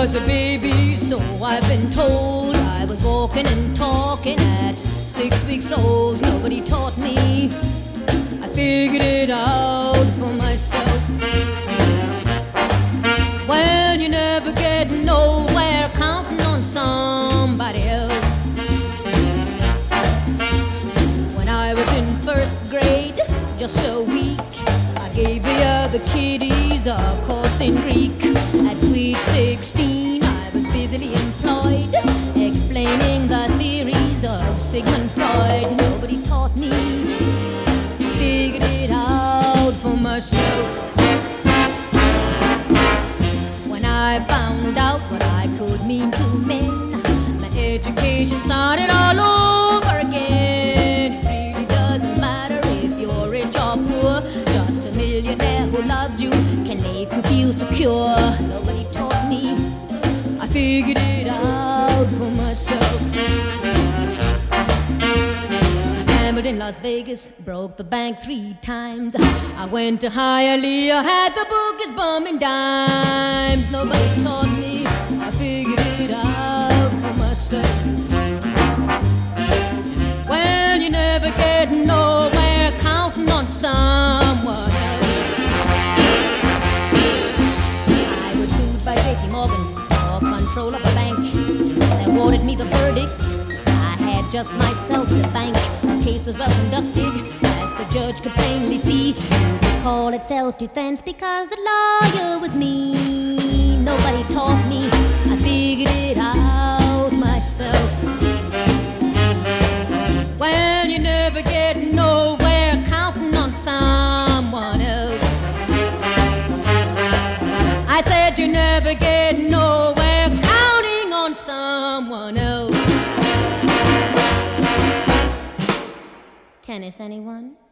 was a baby, so I've been told. I was walking and talking at 6 weeks old. Nobody taught me. I figured it out for myself. Well, you never get nowhere counting on somebody else. When I was in first grade, just a week, I gave the other kiddies a course in Greek. At sweet 16, I was busily employed, explaining the theories of Sigmund Freud. Nobody taught me, figured it out for myself. When I found out what I could mean to men, my education started all over again. It really doesn't matter if you're rich or poor. Just a millionaire who loves you can make you feel secure. Nobody taught me, I figured it out for myself. Gambled in Las Vegas, broke the bank 3 times. I went to Hialeah, had the bookies bumming dimes. Nobody taught me, I figured it out for myself. Well, you never get nowhere counting on someone else. I was sued by J.P. Morgan for control of a bank. They awarded me the verdict. I had just myself to thank. The case was well conducted, as the judge could plainly see. You could call it self-defense because the lawyer was me. Nobody taught me, I figured it out myself. Well, you never get nowhere counting on someone else. I said you never get nowhere counting on someone else. Tennis, anyone?